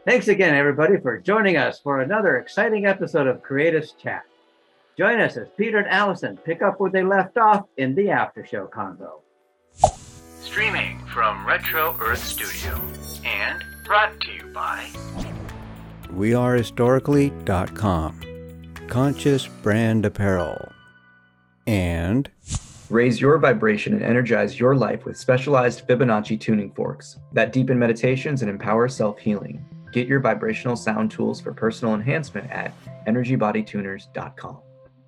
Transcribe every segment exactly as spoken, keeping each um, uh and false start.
Thanks again, everybody, for joining us for another exciting episode of Creatives Chat. Join us as Peter and Allison pick up where they left off in the after show convo. Streaming from Retro Earth Studio and brought to you by we are historically dot com, Conscious Brand Apparel, and raise your vibration and energize your life with specialized Fibonacci tuning forks that deepen meditations and empower self-healing. Get your vibrational sound tools for personal enhancement at energy body tuners dot com.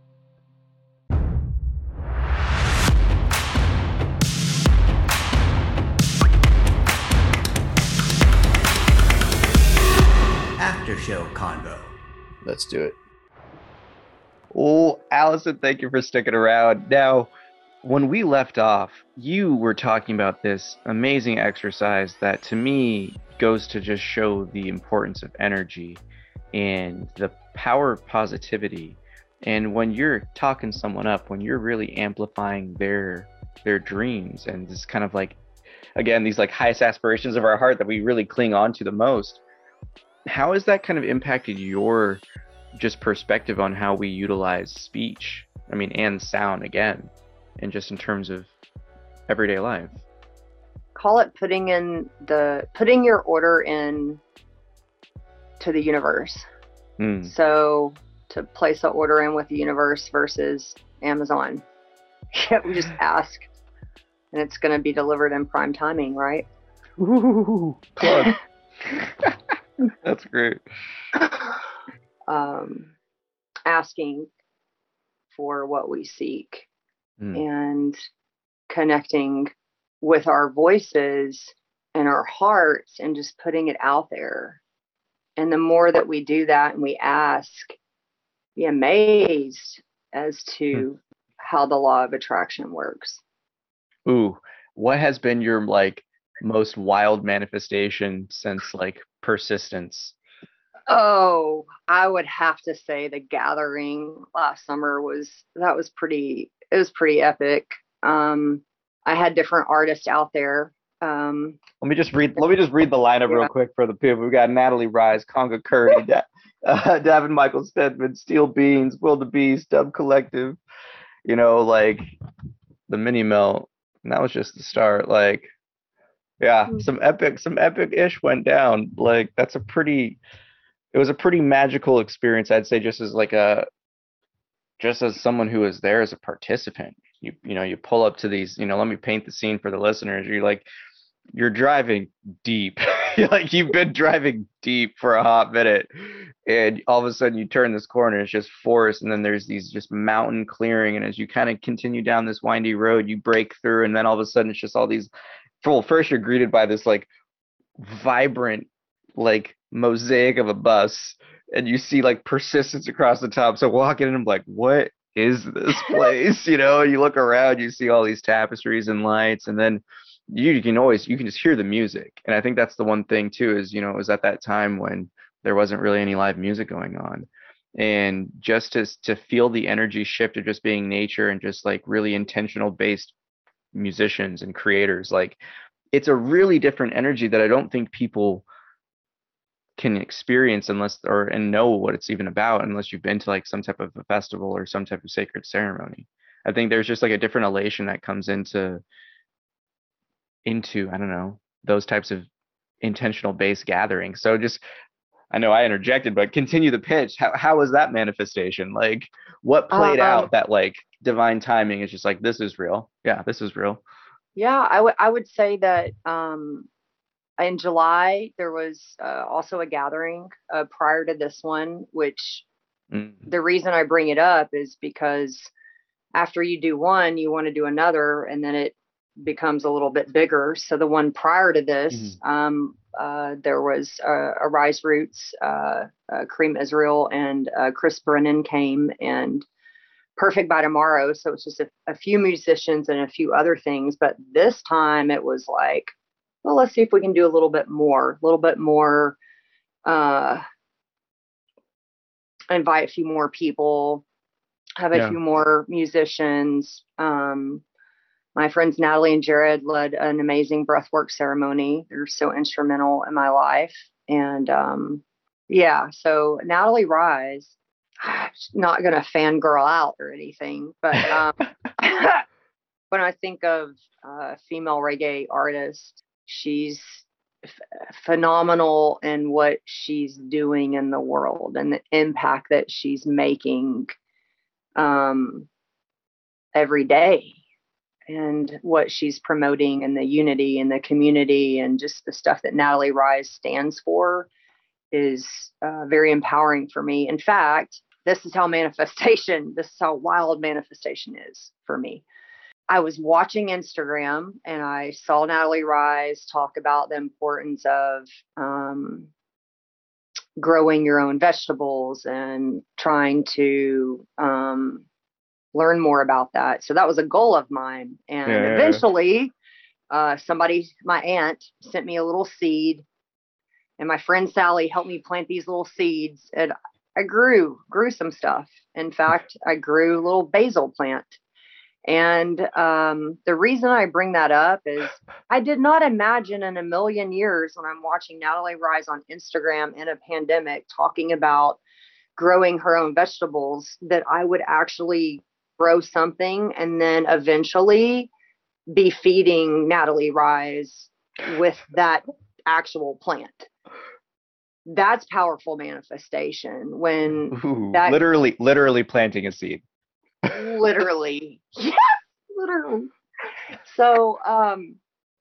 After show convo. Let's do it. Oh, Allison, thank you for sticking around. Now, when we left off, you were talking about this amazing exercise that to me goes to just show the importance of energy and the power of positivity. And when you're talking someone up, when you're really amplifying their their dreams and this kind of like, again, these like highest aspirations of our heart that we really cling on to the most, how has that kind of impacted your just perspective on how we utilize speech? I mean, and sound again, and just in terms of everyday life. Call it putting in the putting your order in to the universe. Mm. So to place an order in with the universe versus Amazon. We just ask and it's going to be delivered in prime timing, right? Ooh, close. That's great. Um, asking for what we seek mm. and connecting with our voices and our hearts and just putting it out there. And the more that we do that and we ask, be amazed as to mm. how the law of attraction works. Ooh, what has been your like most wild manifestation since like persistence? Oh, I would have to say the gathering last summer was, that was pretty, it was pretty epic. Um, I had different artists out there. Um, let me just read, let me just read the lineup yeah. real quick for the people. We got Natalie Rise, Conga Curry, da- uh, Davin Michael Stedman, Steel Beans, Will the Beast, Dub Collective, you know, like the Mini Mill. And that was just the start. Like, yeah, mm-hmm. some epic, some epic ish went down. Like, that's a pretty, it was a pretty magical experience, I'd say, just as like a, just as someone who was there as a participant. You you know, you pull up to these, you know, let me paint the scene for the listeners. You're like, you're driving deep. Like you've been driving deep for a hot minute. And all of a sudden you turn this corner, it's just forest. And then there's these just mountain clearing. And as you kind of continue down this windy road, you break through. And then all of a sudden it's just all these, well, first you're greeted by this like vibrant, like mosaic of a bus. And you see like persistence across the top. So walking in, I'm like, what is this place? You know, you look around, you see all these tapestries and lights, and then you, you can always, you can just hear the music. And I think that's the one thing too, is, you know, it was at that time when there wasn't really any live music going on. And just to, to feel the energy shift of just being nature and just like really intentional based musicians and creators, like it's a really different energy that I don't think people can experience unless or and know what it's even about unless you've been to like some type of a festival or some type of sacred ceremony. I think there's just like a different elation that comes into into I don't know, those types of intentional based gatherings. So just, I know I interjected, but continue the pitch. How how was that manifestation? Like what played uh, out that like divine timing is just like, this is real. Yeah, this is real. Yeah, I would I would say that um in July, there was uh, also a gathering uh, prior to this one, which mm. the reason I bring it up is because after you do one, you want to do another, and then it becomes a little bit bigger. So the one prior to this, mm. um, uh, there was uh, Arise Roots, uh, uh, Kareem Israel, and uh, Chris Brennan came, and Perfect by Tomorrow. So it's just a, a few musicians and a few other things. But this time it was like, well, let's see if we can do a little bit more, a little bit more, uh, invite a few more people, have a yeah. few more musicians. Um, my friends Natalie and Jared led an amazing breathwork ceremony. They're so instrumental in my life. And um, yeah, so Natalie Rise, not going to fangirl out or anything, but um, when I think of uh, female reggae artist, she's f- phenomenal in what she's doing in the world and the impact that she's making um, every day, and what she's promoting, and the unity in the community, and just the stuff that Natalie Rise stands for is uh, very empowering for me. In fact, this is how manifestation, this is how wild manifestation is for me. I was watching Instagram and I saw Natalie Rise talk about the importance of um, growing your own vegetables and trying to um, learn more about that. So that was a goal of mine. And Yeah. eventually, uh, somebody, my aunt, sent me a little seed, and my friend Sally helped me plant these little seeds, and I grew, grew some stuff. In fact, I grew a little basil plant. And um, the reason I bring that up is I did not imagine in a million years, when I'm watching Natalie Rise on Instagram in a pandemic talking about growing her own vegetables, that I would actually grow something and then eventually be feeding Natalie Rise with that actual plant. That's powerful manifestation when Ooh, that literally, literally planting a seed. literally, yes, literally. So um,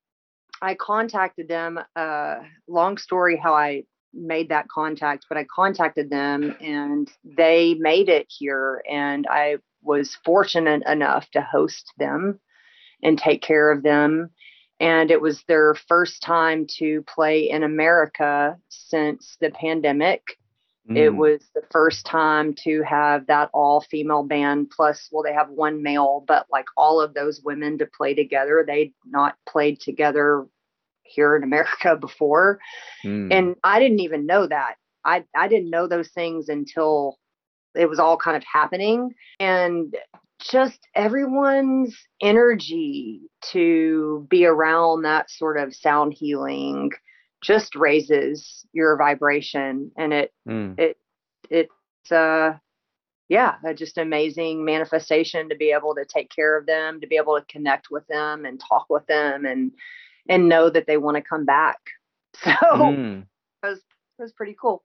I contacted them. Uh, long story how I made that contact, but I contacted them and they made it here, and I was fortunate enough to host them and take care of them. And it was their first time to play in America since the pandemic. Mm. It was the first time to have that all female band. Plus, well, they have one male, but like all of those women to play together. They'd not played together here in America before. Mm. And I didn't even know that. I, I didn't know those things until it was all kind of happening. And just everyone's energy to be around that sort of sound healing just raises your vibration. And it, mm. it, it's, uh, yeah, just amazing manifestation to be able to take care of them, to be able to connect with them and talk with them and, and know that they want to come back. So mm. it was, it was pretty cool.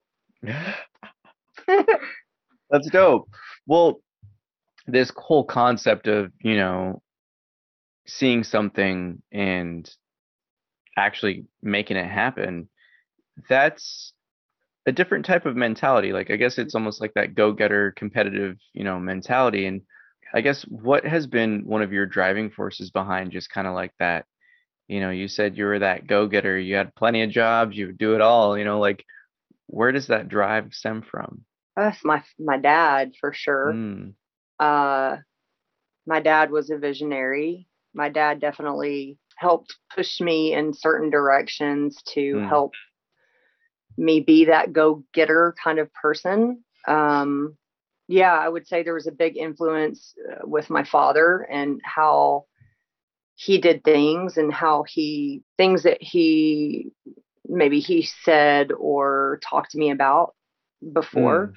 That's dope. Well, this whole concept of, you know, seeing something and actually making it happen, that's a different type of mentality. Like, I guess it's almost like that go-getter competitive, you know, mentality. And I guess what has been one of your driving forces behind just kind of like that? You know, you said you were that go-getter, you had plenty of jobs, you would do it all, you know, like, where does that drive stem from? That's my, my dad, for sure. Mm. Uh, my dad was a visionary. My dad definitely helped push me in certain directions to mm. help me be that go-getter kind of person. Um, yeah, I would say there was a big influence uh, with my father and how he did things and how he, things that he, maybe he said or talked to me about before. Mm.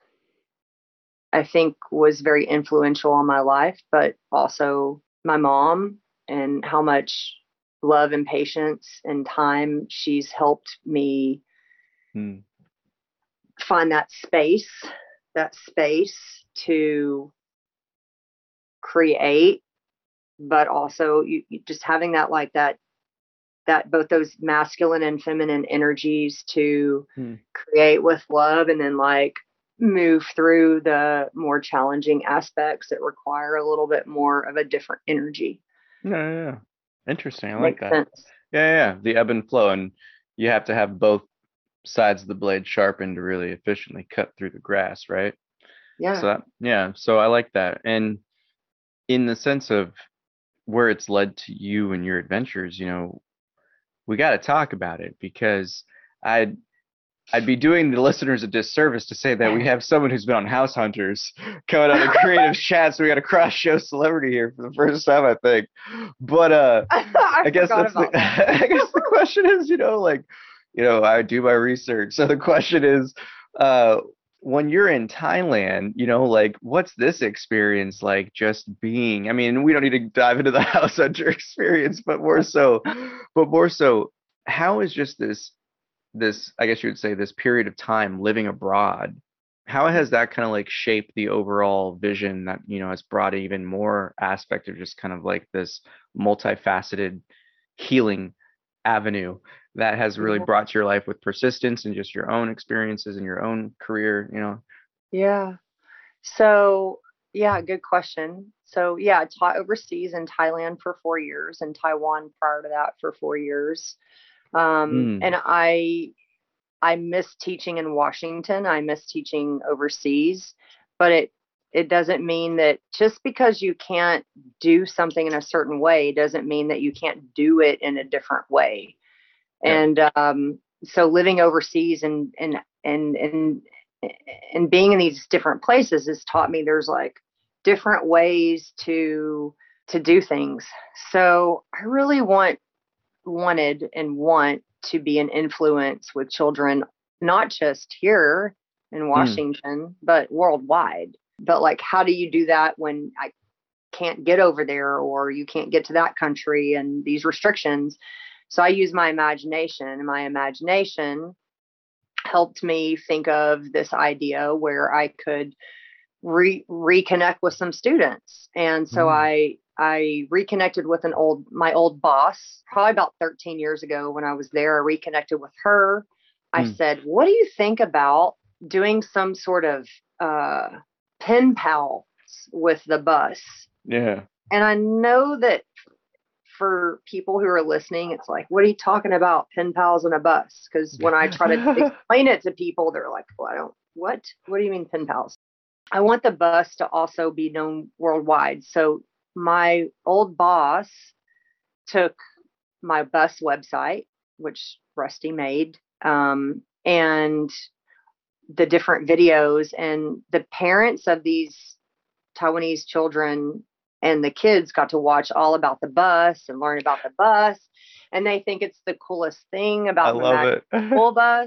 I think was very influential on my life, but also my mom and how much love and patience and time she's helped me hmm. find that space, that space to create, but also you, you just having that, like that, that both those masculine and feminine energies to hmm. create with love, and then like move through the more challenging aspects that require a little bit more of a different energy. Yeah, yeah, yeah. Interesting. I like Makes that. Sense. Yeah, yeah, the ebb and flow, and you have to have both sides of the blade sharpened to really efficiently cut through the grass, right? Yeah. So that, yeah, so I like that. And in the sense of where it's led to you and your adventures, you know, we got to talk about it, because I'd I'd be doing the listeners a disservice to say that we have someone who's been on House Hunters coming out of Creative Chat, so we got a cross-show celebrity here for the first time, I think. But uh, I, I guess that's the, that. I guess the question is, you know, like, you know, I do my research. So the question is, uh, when you're in Thailand, you know, like, what's this experience like just being? I mean, we don't need to dive into the house hunter experience, but more so, but more so, how is just this, this, I guess you would say, this period of time living abroad, how has that kind of like shaped the overall vision that, you know, has brought even more aspect of just kind of like this multifaceted healing avenue that has really Yeah. brought to your life with persistence and just your own experiences and your own career, you know? Yeah. So, yeah, good question. So, yeah, I taught overseas in Thailand for four years and Taiwan prior to that for four years. Um, Mm, and I I miss teaching in Washington. I miss teaching overseas, but it it doesn't mean that just because you can't do something in a certain way doesn't mean that you can't do it in a different way. yeah. And um, so living overseas and and and and and being in these different places has taught me there's like different ways to to do things. So I really want wanted and want to be an influence with children, not just here in Mm, Washington, but worldwide. But like, how do you do that when I can't get over there or you can't get to that country and these restrictions? So I use my imagination, and my imagination helped me think of this idea where I could re- reconnect with some students. And so mm, I I reconnected with an old my old boss probably about thirteen years ago when I was there. I reconnected with her. I mm, said, "What do you think about doing some sort of uh, pen pals with the bus?" yeah. And I know that for people who are listening, it's like, "What are you talking about, pen pals on a bus?" Because when I try to explain it to people, they're like, "Well, I don't. What? What do you mean pen pals?" I want the bus to also be known worldwide. So my old boss took my bus website, which Rusty made, um, and the different videos, and the parents of these Taiwanese children and the kids got to watch all about the bus and learn about the bus. And they think it's the coolest thing I about the love Magic it. School Bus.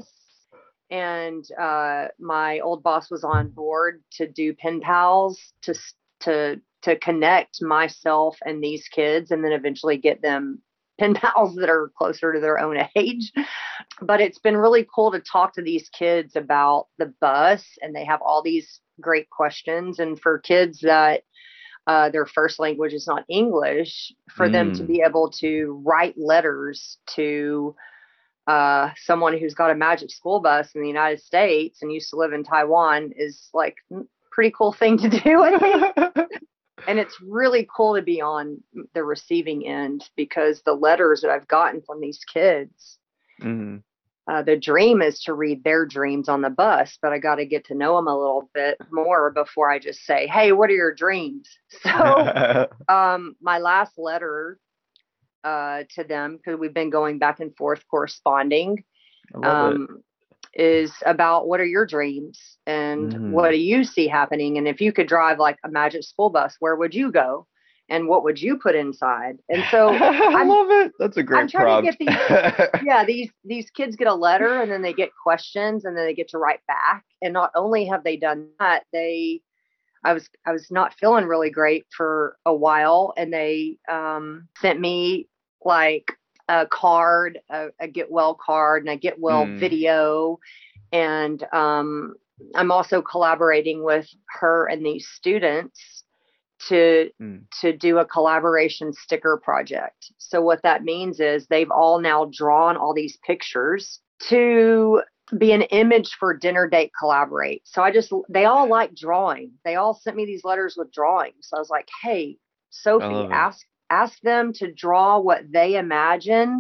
And uh, my old boss was on board to do pen pals to to to connect myself and these kids, and then eventually get them pen pals that are closer to their own age. But it's been really cool to talk to these kids about the bus, and they have all these great questions. And for kids that uh, their first language is not English, for them to Mm, be able to write letters to uh, someone who's got a Magic School Bus in the United States and used to live in Taiwan is like a pretty cool thing to do, I think. And it's really cool to be on the receiving end because the letters that I've gotten from these kids, mm. uh, the dream is to read their dreams on the bus, but I got to get to know them a little bit more before I just say, "Hey, what are your dreams?" So um, my last letter uh, to them, because we've been going back and forth corresponding, I love it. um, is about what are your dreams and what Mm. do you see happening? And if you could drive like a Magic School Bus, where would you go? And what would you put inside? And so I I'm love it. That's a I'm great trying to prompt. get these yeah, these these kids get a letter and then they get questions and then they get to write back. And not only have they done that, they I was I was not feeling really great for a while, and they um, sent me like a card, a, a get well card, and a get well Mm, video. And um, I'm also collaborating with her and these students to mm, to do a collaboration sticker project. So what that means is they've all now drawn all these pictures to be an image for Dinner Date Collaborate. So I just they all like drawing. They all sent me these letters with drawings. So I was like, "Hey, I Sophie, love it. ask ask them to draw what they imagine,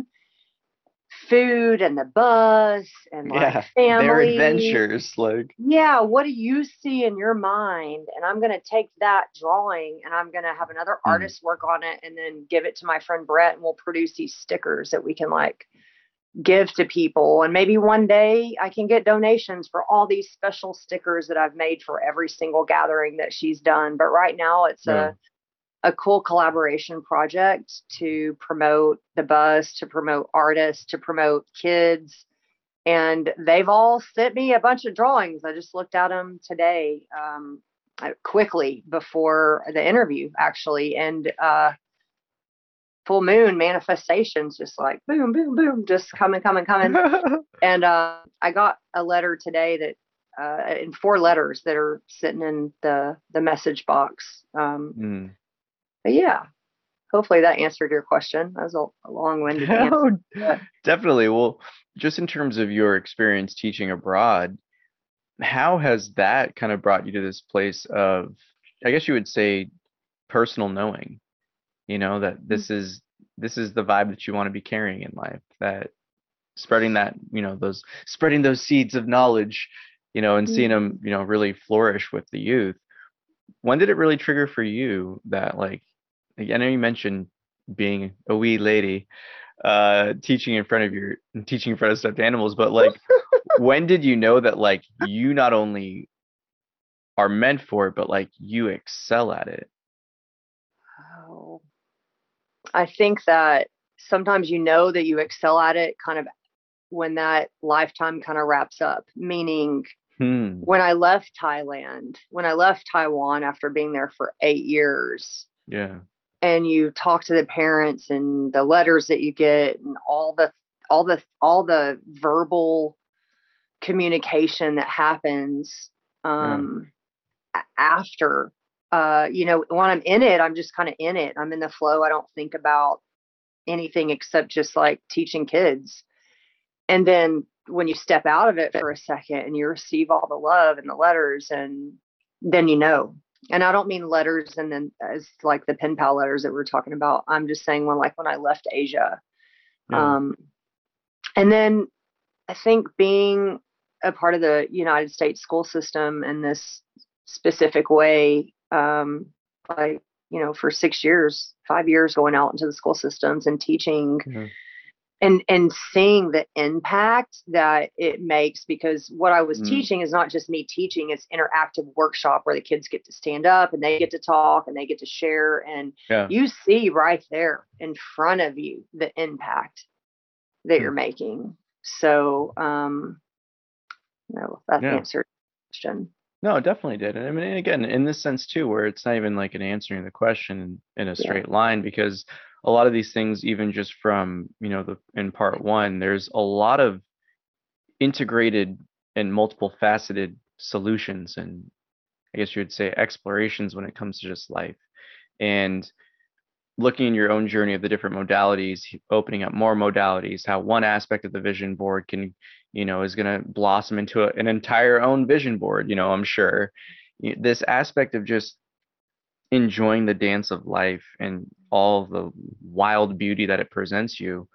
food and the bus and like Yeah, their family. adventures, like, Yeah, what do you see in your mind?" And I'm going to take that drawing and I'm going to have another mm, artist work on it and then give it to my friend Brett, and we'll produce these stickers that we can like give to people. And maybe one day I can get donations for all these special stickers that I've made for every single gathering that she's done. But right now it's yeah. a a cool collaboration project to promote the bus, to promote artists, to promote kids, and they've all sent me a bunch of drawings. I just looked at them today, um, quickly before the interview, actually. And uh, full moon manifestations, just like boom, boom, boom, just coming, coming, coming. And uh, I got a letter today that uh, in four letters that are sitting in the the message box. Um, Mm. But yeah, hopefully that answered your question. That was a, a long-winded answer. But Definitely. Well, just in terms of your experience teaching abroad, how has that kind of brought you to this place of, I guess you would say, personal knowing, you know, that this is this is the vibe that you want to be carrying in life, that spreading that, you know, those spreading those seeds of knowledge, you know, and seeing them, you know, really flourish with the youth. When did it really trigger for you that, like, I know you mentioned being a wee lady, uh, teaching in front of your teaching in front of stuffed animals, but like, when did you know that, like, you not only are meant for it, but like you excel at it? oh, I think that sometimes you know that you excel at it kind of when that lifetime kind of wraps up, meaning Hmm. when I left Thailand, when I left Taiwan after being there for eight years, Yeah. and you talk to the parents and the letters that you get and all the all the all the verbal communication that happens um a- after uh you know, when I'm in it, I'm just kind of in it. I'm in the flow. I don't think about anything except just like teaching kids. And then when you step out of it for a second and you receive all the love and the letters, and then you know. And I don't mean letters and then as like the pen pal letters that we're talking about. I'm just saying when like when I left Asia. Yeah. Um, and then I think being a part of the United States school system in this specific way, um, like, you know, for six years, five years going out into the school systems and teaching Yeah. and and seeing the impact that it makes, because what I was Mm. teaching is not just me teaching, it's interactive workshop where the kids get to stand up and they get to talk and they get to share, and Yeah. you see right there in front of you the impact that Hmm. you're making. So um no, that Yeah. answered the question. No, it definitely did. And I mean, again, in this sense too, where it's not even like an answering the question in a Yeah. straight line, because a lot of these things, even just from, you know, the in part one, there's a lot of integrated and multiple faceted solutions, and I guess you would say explorations when it comes to just life. And looking in your own journey of the different modalities, opening up more modalities, how one aspect of the vision board can, you know, is going to blossom into a, an entire own vision board, you know, I'm sure. Y- This aspect of just enjoying the dance of life and all the wild beauty that it presents you,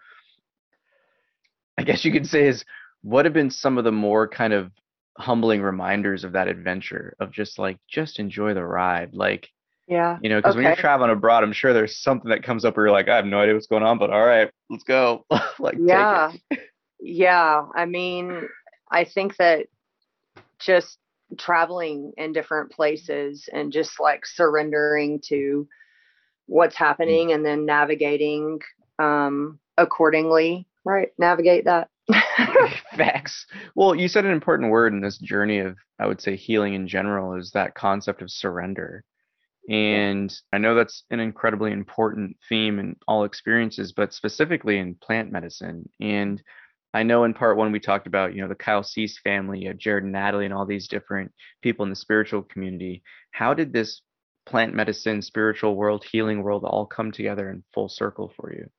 I guess you could say, is what have been some of the more kind of humbling reminders of that adventure of just like, just enjoy the ride. Like, Yeah. you know, because when you're Okay. traveling abroad, I'm sure there's something that comes up where you're like, I have no idea what's going on, but all right, let's go. Like, take Yeah. it. Yeah. I mean, I think that just traveling in different places and just like surrendering to what's happening and then navigating um accordingly, right? Navigate that. Facts. Well, you said an important word in this journey of, I would say, healing in general, is that concept of surrender. And I know that's an incredibly important theme in all experiences, but specifically in plant medicine. And I know in part one we talked about, you know, the Kyle Cease family, uh, Jared and Natalie, and all these different people in the spiritual community. How did this plant medicine, spiritual world, healing world all come together in full circle for you?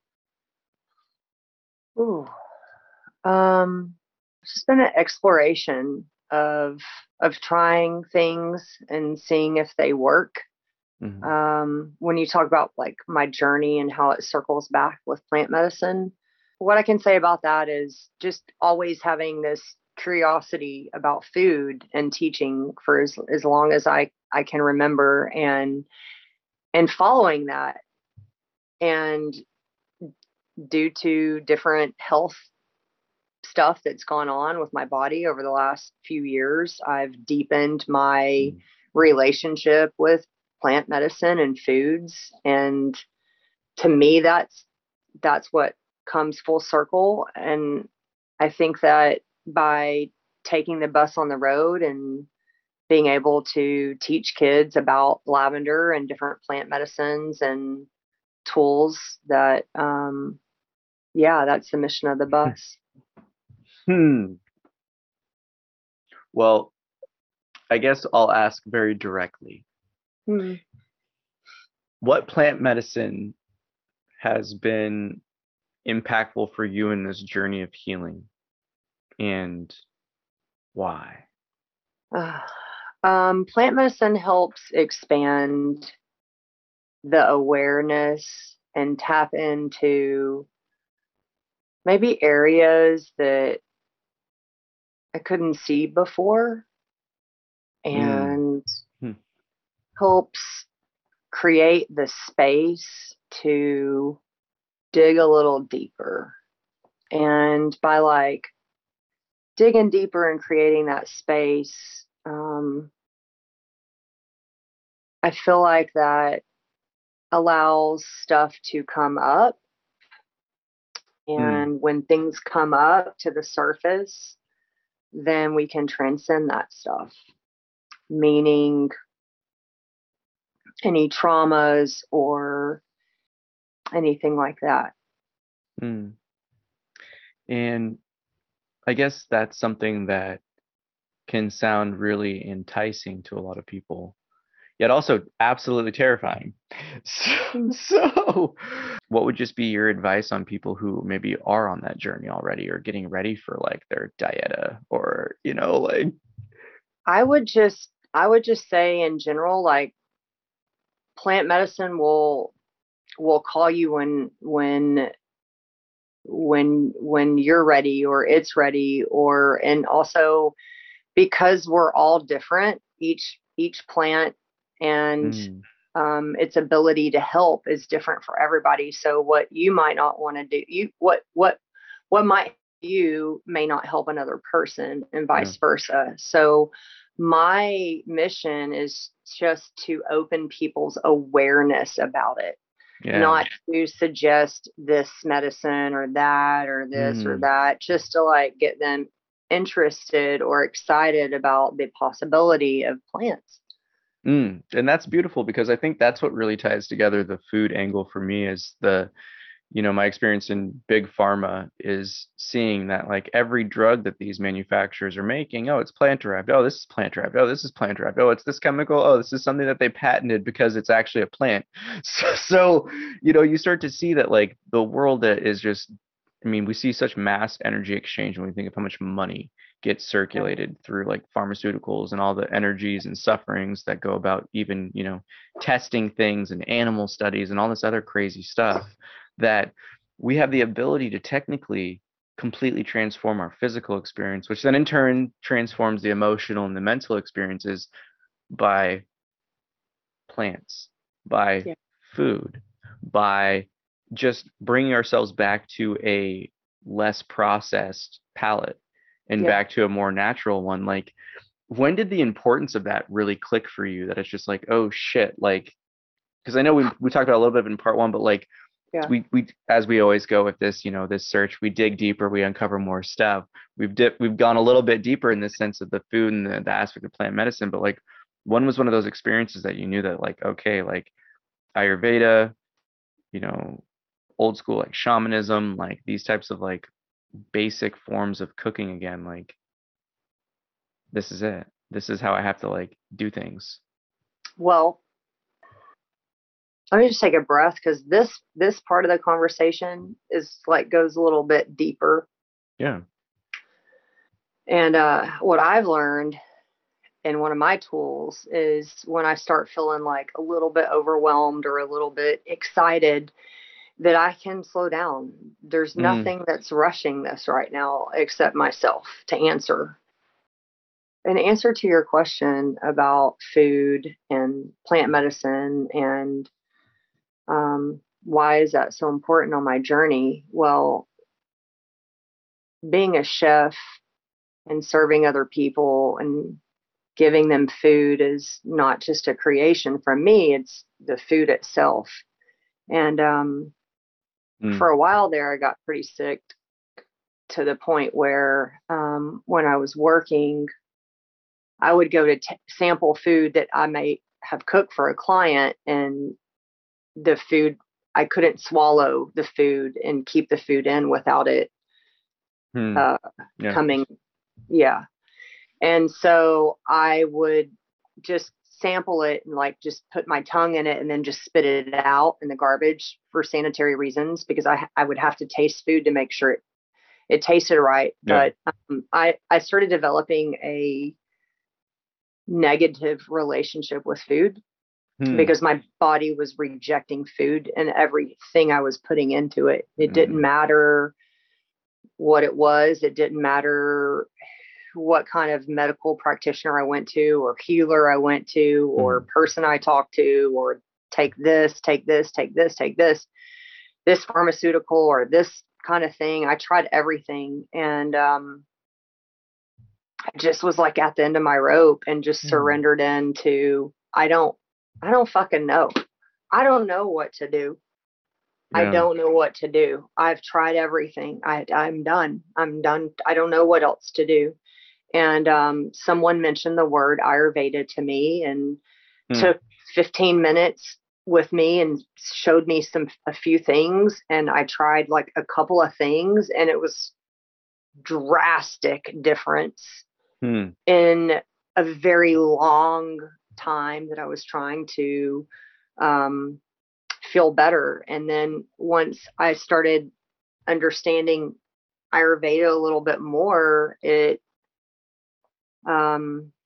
Ooh. Um, it's just been an exploration of of trying things and seeing if they work. Mhm. Um, when you talk about like my journey and how it circles back with plant medicine, what I can say about that is just always having this curiosity about food and teaching for as, as long as I, I can remember, and and following that. And due to different health stuff that's gone on with my body over the last few years, I've deepened my Mm. relationship with plant medicine and foods. And to me, that's that's what comes full circle. And I think that by taking the bus on the road and being able to teach kids about lavender and different plant medicines and tools that, um, yeah, that's the mission of the bus. Hmm. Well, I guess I'll ask very directly. Hmm. What plant medicine has been impactful for you in this journey of healing, and why? Uh, um, plant medicine helps expand the awareness and tap into maybe areas that I couldn't see before, and Mm. helps create the space to dig a little deeper. And by like digging deeper and creating that space, um, I feel like that allows stuff to come up. And mm. when things come up to the surface, then we can transcend that stuff. Meaning any traumas or anything like that. Mm. And I guess that's something that can sound really enticing to a lot of people, yet also absolutely terrifying. So, so what would just be your advice on people who maybe are on that journey already or getting ready for like their dieta, or, you know, like I would just I would just say in general, like plant medicine will will call you when when when when you're ready or it's ready, or and also because we're all different, each each plant and mm. um, its ability to help is different for everybody. So what you might not want to do, you what what what might you may not help another person, and vice yeah. versa. So my mission is just to open people's awareness about it. Yeah. Not to suggest this medicine or that or this mm. or that, just to like get them interested or excited about the possibility of plants. Mm. And that's beautiful, because I think that's what really ties together the food angle for me. Is the, you know, my experience in big pharma is seeing that like every drug that these manufacturers are making, oh, it's plant derived. Oh, this is plant derived. Oh, this is plant derived. Oh, it's this chemical. Oh, this is something that they patented because it's actually a plant. So, so you know, you start to see that like the world is just, I mean, we see such mass energy exchange when we think of how much money gets circulated through like pharmaceuticals and all the energies and sufferings that go about even, you know, testing things and animal studies and all this other crazy stuff, that we have the ability to technically completely transform our physical experience, which then in turn transforms the emotional and the mental experiences by plants, by yeah. food, by just bringing ourselves back to a less processed palate and yeah. back to a more natural one. Like, when did the importance of that really click for you, that it's just like, oh shit, like, because I know we we talked about a little bit in part one, but like yeah. we we as we always go with this, you know, this search, we dig deeper, we uncover more stuff. We've dipped, we've gone a little bit deeper in the sense of the food and the, the aspect of plant medicine, but like, when was one of those experiences that you knew that like, okay, like Ayurveda, you know, old school like shamanism, like these types of like basic forms of cooking again, like this is it, this is how I have to like do things? Well, let me just take a breath, because this this part of the conversation is like goes a little bit deeper. Yeah. And uh what I've learned, and one of my tools, is when I start feeling like a little bit overwhelmed or a little bit excited, that I can slow down. There's nothing mm. that's rushing this right now except myself to answer. An answer to your question about food and plant medicine and um, why is that so important on my journey? Well, being a chef and serving other people and giving them food is not just a creation from me, it's the food itself. And um, mm. for a while there, I got pretty sick to the point where um, when I was working, I would go to t- sample food that I may have cooked for a client, and the food, I couldn't swallow the food and keep the food in without it Hmm. uh, Yeah. coming. Yeah. And so I would just sample it and like just put my tongue in it and then just spit it out in the garbage for sanitary reasons, because I I would have to taste food to make sure it, it tasted right. Yeah. But um, I, I started developing a negative relationship with food Hmm. because my body was rejecting food and everything I was putting into it. It Mm. didn't matter what it was. It didn't matter what kind of medical practitioner I went to or healer I went to or Mm. person I talked to, or take this, take this, take this, take this, this pharmaceutical or this kind of thing. I tried everything, and um, I just was like at the end of my rope and just Mm. surrendered into, I don't, I don't fucking know. I don't know what to do. I Yeah. don't know what to do. I've tried everything. I, I'm done. I'm done. I don't know what else to do. And um, someone mentioned the word Ayurveda to me and Hmm. took fifteen minutes with me and showed me some a few things. And I tried like a couple of things, and it was drastic difference Hmm. in a very long time that I was trying to um, feel better. And then once I started understanding Ayurveda a little bit more, it um,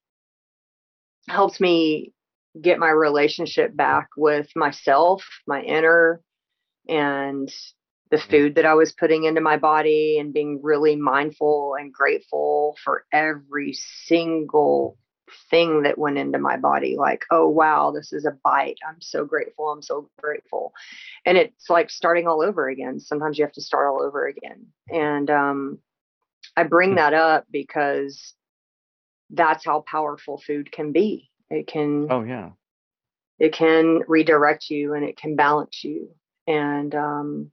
helps me get my relationship back with myself, my inner, and the food that I was putting into my body, and being really mindful and grateful for every single thing that went into my body. Like, oh, wow, this is a bite. I'm so grateful. I'm so grateful. And it's like starting all over again. Sometimes you have to start all over again. And um, I bring that up because that's how powerful food can be. It can, Oh yeah. it can redirect you and it can balance you. And um,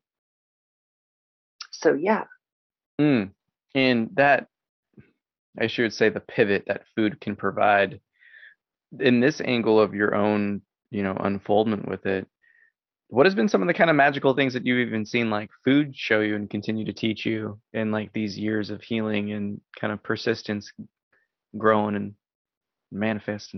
so, yeah. Mm. And that, I should say, the pivot that food can provide in this angle of your own, you know, unfoldment with it. What has been some of the kind of magical things that you've even seen like food show you and continue to teach you in like these years of healing and kind of persistence growing and manifesting?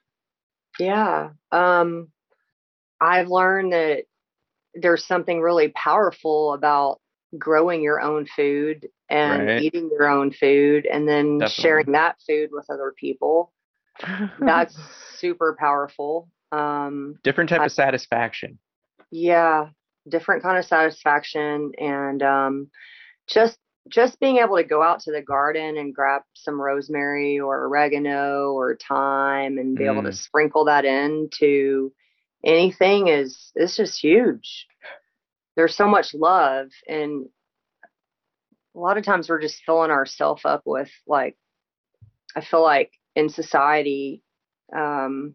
Yeah. Um, I've learned that there's something really powerful about growing your own food and Right. eating your own food and then Definitely. sharing that food with other people. That's super powerful. Um, Different type I- of satisfaction. yeah, different kind of satisfaction. And um, just just being able to go out to the garden and grab some rosemary or oregano or thyme and be able to Mm. sprinkle that into anything is is just huge. There's so much love, and a lot of times we're just filling ourselves up with, like, I feel like in society, um,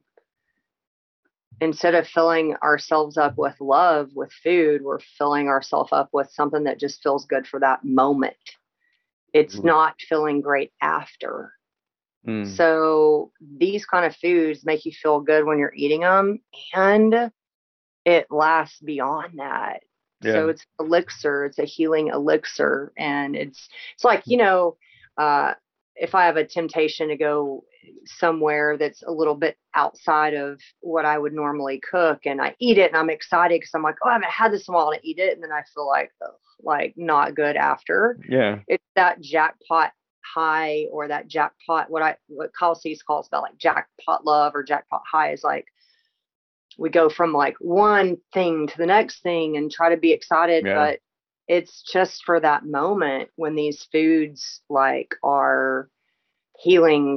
instead of filling ourselves up with love with food, we're filling ourselves up with something that just feels good for that moment. It's Ooh. not feeling great after. Mm. So these kind of foods make you feel good when you're eating them, and it lasts beyond that. So Yeah. it's elixir, it's a healing elixir. And it's, it's like, you know, uh, if I have a temptation to go somewhere that's a little bit outside of what I would normally cook, and I eat it and I'm excited because I'm like, oh, I haven't had this in a while, and I eat it. And then I feel like, ugh, like not good after. Yeah. It's that jackpot high, or that jackpot, what I, what Kyle Cease calls about like jackpot love or jackpot high, is like, we go from like one thing to the next thing and try to be excited, Yeah. but it's just for that moment when these foods like are healing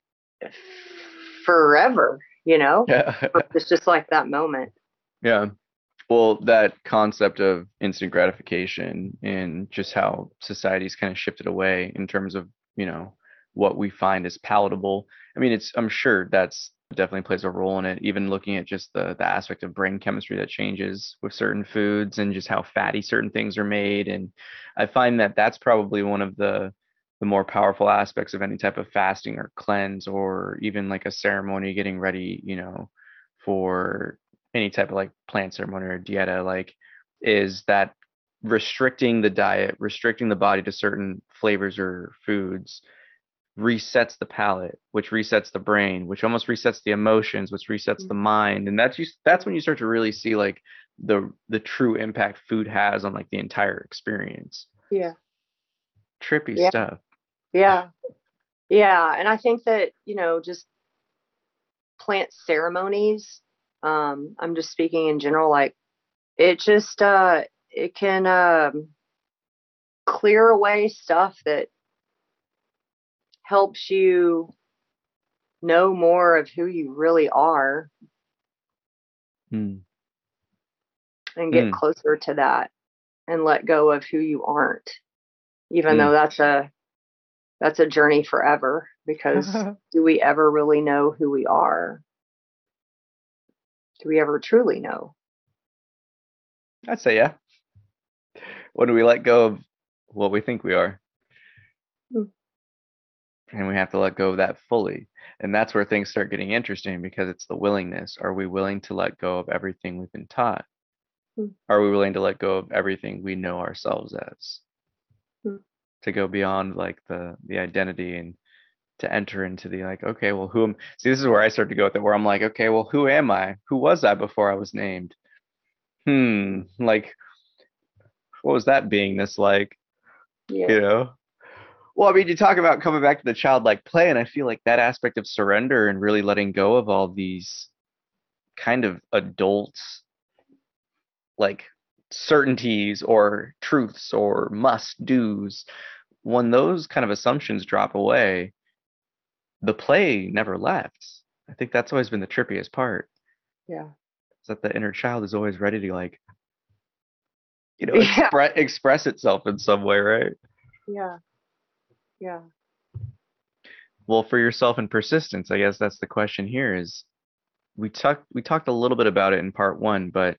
forever, you know. Yeah. It's just like that moment. Yeah. Well, that concept of instant gratification and just how society's kind of shifted away in terms of, you know, what we find is palatable. I mean, it's, I'm sure that's definitely plays a role in it. Even looking at just the the aspect of brain chemistry that changes with certain foods and just how fatty certain things are made. And I find that that's probably one of the the more powerful aspects of any type of fasting or cleanse, or even like a ceremony getting ready, you know, for any type of like plant ceremony or dieta, like is that restricting the diet, restricting the body to certain flavors or foods resets the palate, which resets the brain, which almost resets the emotions, which resets the mind. And that's you that's when you start to really see like the the true impact food has on like the entire experience. Yeah. Trippy Yeah. stuff. Yeah. Yeah. And I think that, you know, just plant ceremonies, um, I'm just speaking in general, like it just uh it can um clear away stuff that helps you know more of who you really are Mm. and get Mm. closer to that and let go of who you aren't, even Mm. though that's a that's a journey forever, because do we ever really know who we are? Do we ever truly know? I'd say yeah. When do we let go of what we think we are? Mm. And we have to let go of that fully. And that's where things start getting interesting, because it's the willingness. Are we willing to let go of everything we've been taught? Mm. Are we willing to let go of everything we know ourselves as? Mm. To go beyond like the the identity and to enter into the like, okay, well, who am see this is where I start to go with it, where I'm like, okay, well, who am I? Who was I before I was named? Hmm, like what was that beingness like? Yeah. You know? Well, I mean, you talk about coming back to the childlike play, and I feel like that aspect of surrender and really letting go of all these kind of adults, like certainties or truths or must do's, when those kind of assumptions drop away, the play never left. I think that's always been the trippiest part, Yeah. is that the inner child is always ready to like, you know, Yeah. express express itself in some way, right? Yeah. Yeah. Well, for yourself and persistence, I guess that's the question here is we talked we talked a little bit about it in part one, but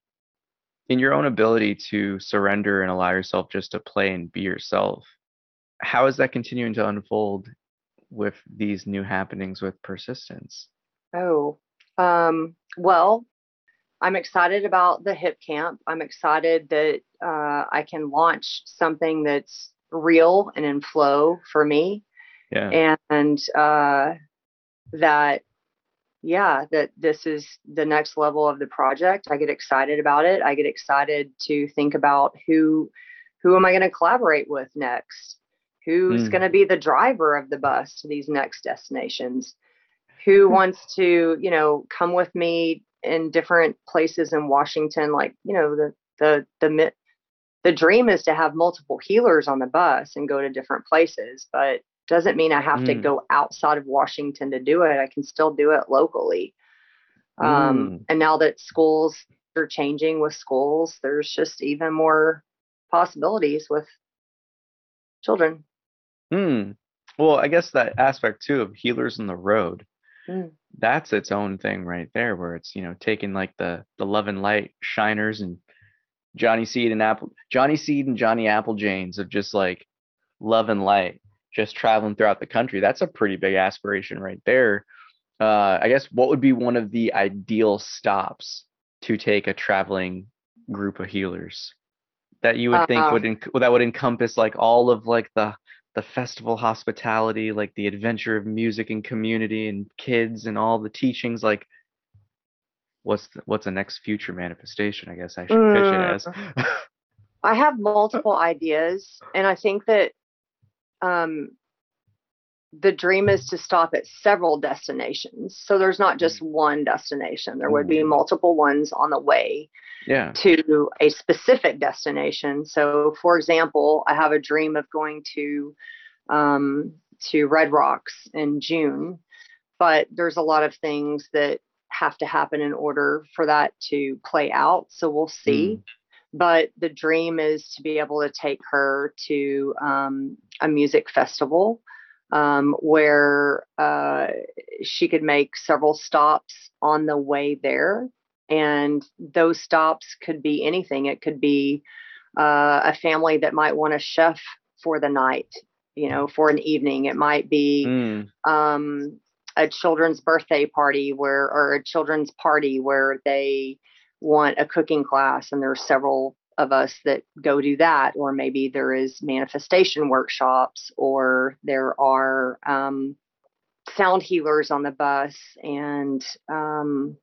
in your own ability to surrender and allow yourself just to play and be yourself, how is that continuing to unfold with these new happenings with persistence? Oh, um, well, I'm excited about the hip camp. I'm excited that uh, I can launch something that's real and in flow for me. Yeah. And uh, that, yeah, that this is the next level of the project. I get excited about it. I get excited to think about who, who am I going to collaborate with next? Who's Mm. going to be the driver of the bus to these next destinations? Who wants to, you know, come with me in different places in Washington? Like, you know, the, the, the, the dream is to have multiple healers on the bus and go to different places, but doesn't mean I have Mm. to go outside of Washington to do it. I can still do it locally. Um, Mm. and now that schools are changing with schools, there's just even more possibilities with children. Mm. Well, I guess that aspect too of healers on the road, Mm. that's its own thing right there, where it's, you know, taking like the the love and light shiners and Johnny Seed and Apple Johnny Seed and Johnny Applejanes of just like love and light, just traveling throughout the country. That's a pretty big aspiration right there. Uh, I guess what would be one of the ideal stops to take a traveling group of healers that you would think Uh, would enc- that would encompass like all of like the the festival hospitality, like the adventure of music and community and kids and all the teachings, like what's the, what's the next future manifestation, I guess I should pitch it mm, as. I have multiple ideas, and I think that um, the dream is to stop at several destinations. So there's not just one destination. There would be Ooh. multiple ones on the way Yeah. to a specific destination. So, for example, I have a dream of going to um, to Red Rocks in June, but there's a lot of things that have to happen in order for that to play out. So we'll see. Mm. But the dream is to be able to take her to um, a music festival um, where uh, she could make several stops on the way there. And those stops could be anything. It could be uh, a family that might want a chef for the night, you know, for an evening. It might be mm. um, a children's birthday party where, or a children's party where they want a cooking class, and there's several of us that go do that. Or maybe there is manifestation workshops, or there are um, sound healers on the bus, and um,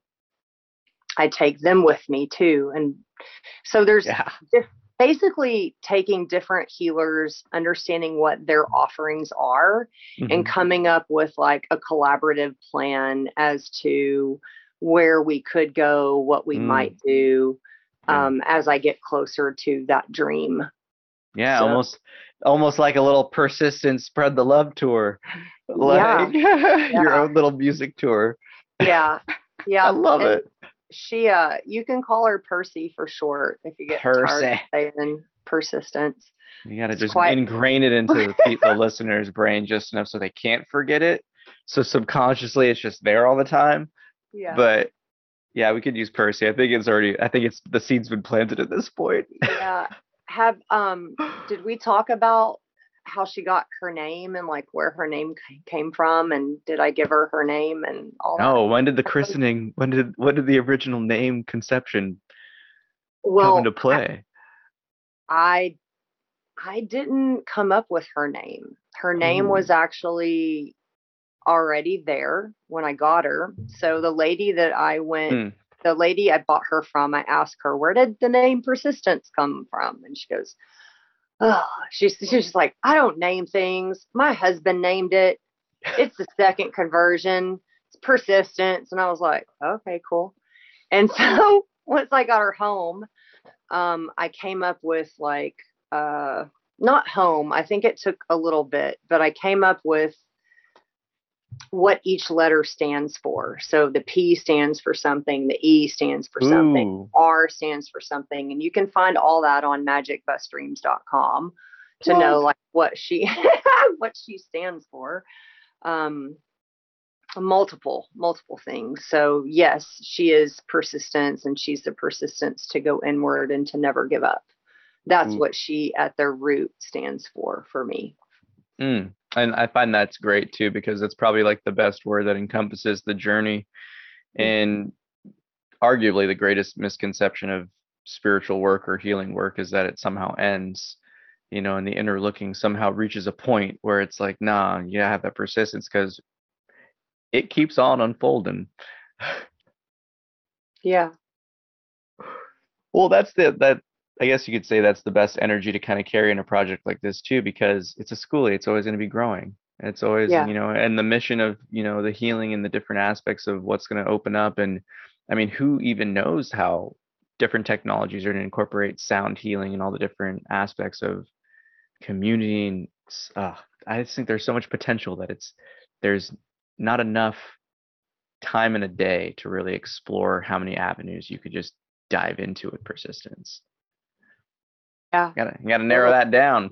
I take them with me too. And so there's yeah. diff- basically taking different healers, understanding what their offerings are, mm-hmm. and coming up with like a collaborative plan as to where we could go, what we mm. might do um, yeah. as I get closer to that dream. Yeah, so, almost almost like a little persistent spread the love tour. Like yeah. your yeah. own little music tour. Yeah. Yeah. I love and it. She uh you can call her Percy for short if you get Percy. tired of saying persistence. You gotta it's just quite... ingrain it into the, the listener's brain just enough so they can't forget it. So subconsciously it's just there all the time. Yeah. But yeah, we could use Percy. I think it's already I think it's the seed's been planted at this point. Yeah. Have um did we talk about how she got her name and like where her name came from, and did I give her her name and all that? Oh, when did the christening when did when did the original name conception well, come into play? I I didn't come up with her name. Her name Ooh. was actually already there when I got her. So the lady that I went mm. the lady I bought her from, I asked her, where did the name Persistence come from? And she goes, oh, she's, she's just like, I don't name things. My husband named it. It's the second conversion. It's Persistence. And I was like, okay, cool. And so once I got her home, um, I came up with like, uh, not home. I think it took a little bit, but I came up with what each letter stands for. So the P stands for something, the E stands for something, Ooh. R stands for something, and you can find all that on magic bus dreams dot com to what? know like what she what she stands for. Um, multiple multiple things. So yes, she is persistence, and she's the persistence to go inward and to never give up. That's Ooh. what she at their root stands for for me. Mm. And I find that's great too, because it's probably like the best word that encompasses the journey. And arguably the greatest misconception of spiritual work or healing work is that it somehow ends, you know, and the inner looking somehow reaches a point where it's like, nah, you have that persistence because it keeps on unfolding. Yeah. Well, that's the, that, I guess you could say that's the best energy to kind of carry in a project like this too, because it's a schoolie. It's always going to be growing. It's always, yeah. you know, and the mission of, you know, the healing and the different aspects of what's going to open up. And I mean, who even knows how different technologies are going to incorporate sound healing and all the different aspects of community. And uh, I just think there's so much potential that it's, there's not enough time in a day to really explore how many avenues you could just dive into with persistence. Yeah. You gotta, you gotta narrow that down.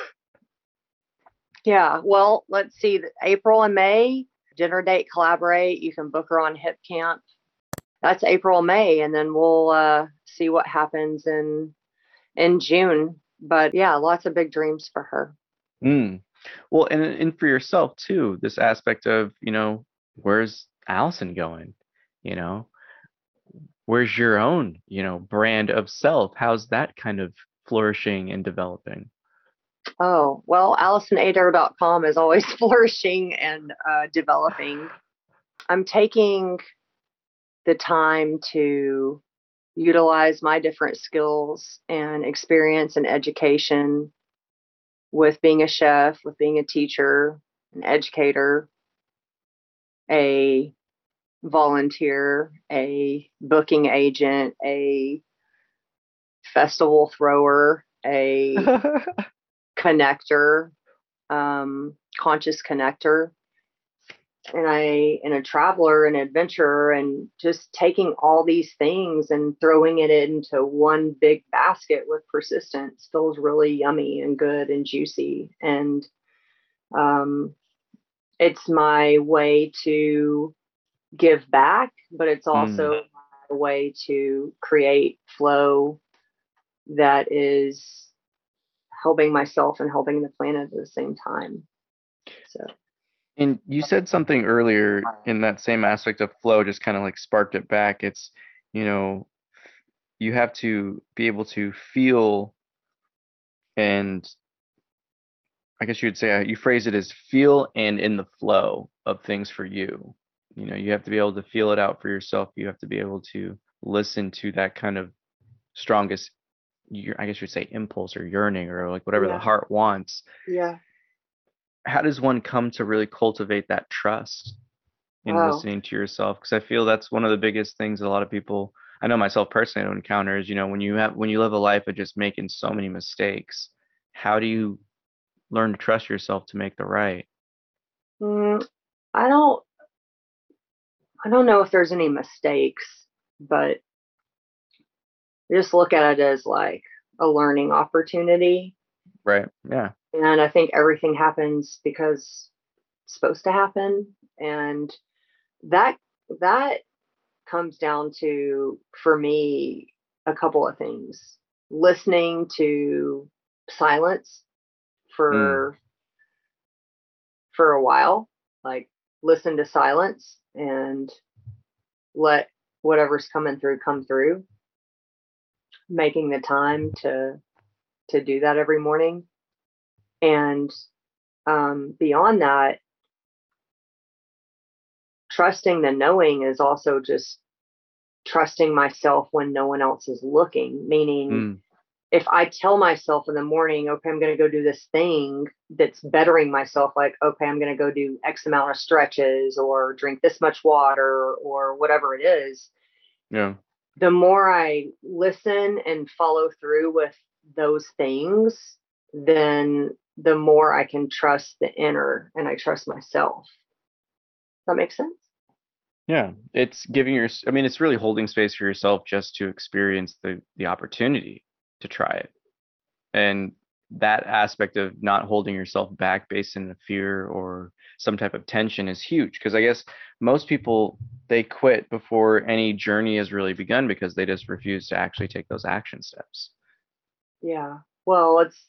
Yeah. Well, let's see. April and May, dinner date, collaborate. You can book her on Hip Camp. That's April, May, and then we'll uh, see what happens in in June. But yeah, lots of big dreams for her. Mm. Well, and and for yourself too. This aspect of, you know, where's Allison going? You know, where's your own, you know, brand of self? How's that kind of flourishing and developing? Oh, well, Allison Adair dot com is always flourishing and uh, developing. I'm taking the time to utilize my different skills and experience and education with being a chef, with being a teacher, an educator, a volunteer, a booking agent, a festival thrower, a connector, um, conscious connector, and I, and a traveler, and adventurer, and just taking all these things and throwing it into one big basket with persistence feels really yummy and good and juicy. And, um, it's my way to give back, but it's also Mm. my way to create flow that is helping myself and helping the planet at the same time. So, And you said something earlier in that same aspect of flow, just kind of like sparked it back. It's, you know, you have to be able to feel, and I guess you would say uh, you phrase it as feel and in the flow of things for you. You know, you have to be able to feel it out for yourself. You have to be able to listen to that kind of strongest, y- I guess you'd say impulse or yearning or like whatever the yeah, heart wants. yeah. How does one come to really cultivate that trust in Oh, listening to yourself? Because I feel that's one of the biggest things a lot of people, I know myself personally, don't encounter is, you know, when you have when you live a life of just making so many mistakes, how do you learn to trust yourself to make the right? mm, I don't, I don't know if there's any mistakes, but just look at it as like a learning opportunity. Right. Yeah. And I think everything happens because it's supposed to happen. And that, that comes down to, for me, a couple of things. Listening to silence Mm. for for a while, like listen to silence and let whatever's coming through come through, making the time to to do that every morning. And um, beyond that, trusting the knowing is also just trusting myself when no one else is looking, meaning Mm. if I tell myself in the morning, okay, I'm going to go do this thing that's bettering myself, like, okay, I'm going to go do X amount of stretches or drink this much water or whatever it is, Yeah. the more I listen and follow through with those things, then the more I can trust the inner and I trust myself. Does that make sense? Yeah. It's giving your, I mean, it's really holding space for yourself just to experience the the opportunity to try it. And that aspect of not holding yourself back based in the fear or some type of tension is huge because I guess most people they quit before any journey has really begun because they just refuse to actually take those action steps. Yeah. Well, it's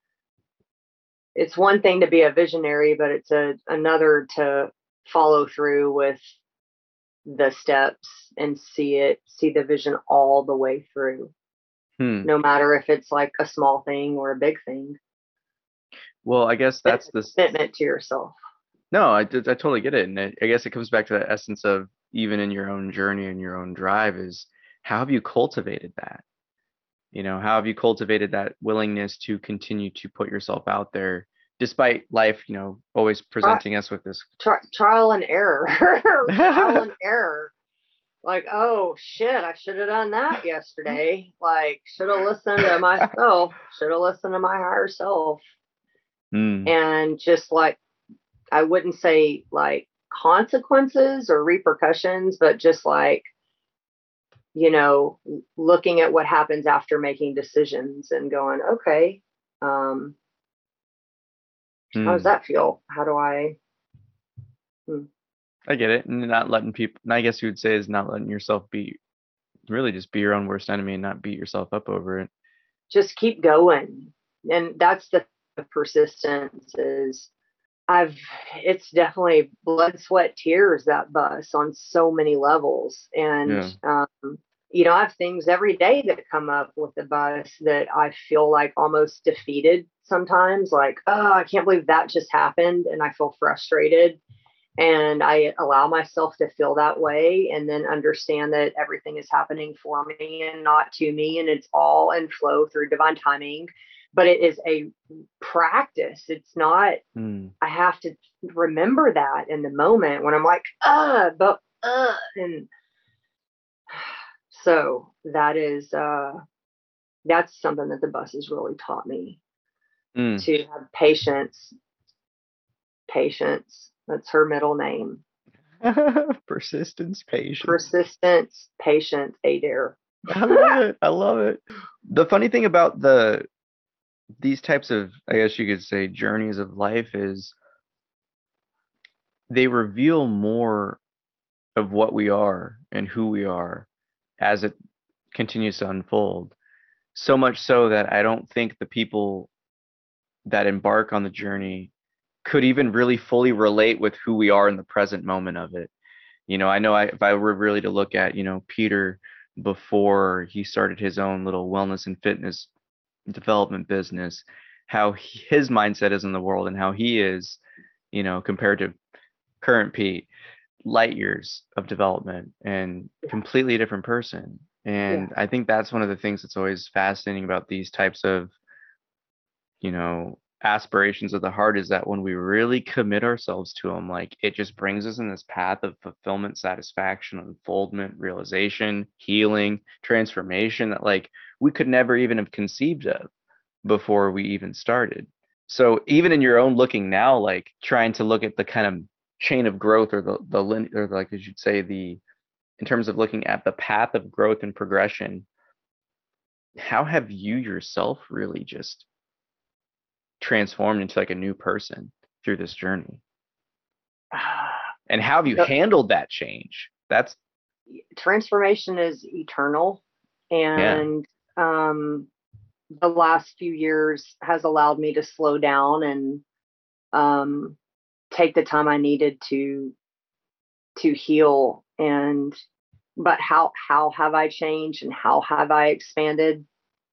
it's one thing to be a visionary, but it's a another to follow through with the steps and see it, see the vision all the way through, Hmm. no matter if it's like a small thing or a big thing. Well, I guess It's that's a this. commitment to yourself. No, I, I totally get it. And I, I guess it comes back to that essence of even in your own journey and your own drive is how have you cultivated that? You know, how have you cultivated that willingness to continue to put yourself out there despite life, you know, always Try, presenting us with this. try, trial and error. Trial and error. Like, oh shit, I should have done that yesterday. Like, should have listened to myself, should have listened to my higher self. Hmm. And just like, I wouldn't say like consequences or repercussions, but just like, you know, looking at what happens after making decisions and going, okay, um, how does Hmm. that feel? How do I? Hmm. I get it. And not letting people, and I guess you would say is not letting yourself be, really just be your own worst enemy and not beat yourself up over it. Just keep going. And that's the persistence is I've, it's definitely blood, sweat, tears, that bus on so many levels. And, Yeah. um, you know, I have things every day that come up with the bus that I feel like almost defeated sometimes, like, oh, I can't believe that just happened. And I feel frustrated. And I allow myself to feel that way and then understand that everything is happening for me and not to me. And it's all in flow through divine timing. But it is a practice. It's not, Hmm. I have to remember that in the moment when I'm like, uh, but, uh, and so that is, uh, that's something that the bus has really taught me Hmm. to have patience, patience. That's her middle name. Persistence, patience. Persistence, patience, Adair. I love it. I love it. The funny thing about the these types of, I guess you could say, journeys of life is they reveal more of what we are and who we are as it continues to unfold. So much so that I don't think the people that embark on the journey could even really fully relate with who we are in the present moment of it. You know, I know I, if I were really to look at, you know, Peter before he started his own little wellness and fitness development business, how he, his mindset is in the world and how he is, you know, compared to current Pete, light years of development and completely different person. And yeah. I think that's one of the things that's always fascinating about these types of, you know, aspirations of the heart, is that when we really commit ourselves to them, like, it just brings us in this path of fulfillment, satisfaction, unfoldment, realization, healing, transformation that, like, we could never even have conceived of before we even started. So even in your own looking now, like trying to look at the kind of chain of growth, or the the lin- or like as you'd say, the in terms of looking at the path of growth and progression, how have you yourself really just transformed into like a new person through this journey? And how have you handled that change? That's transformation is eternal, and yeah. um the last few years has allowed me to slow down and um take the time I needed to to heal. And but how how have I changed and how have I expanded?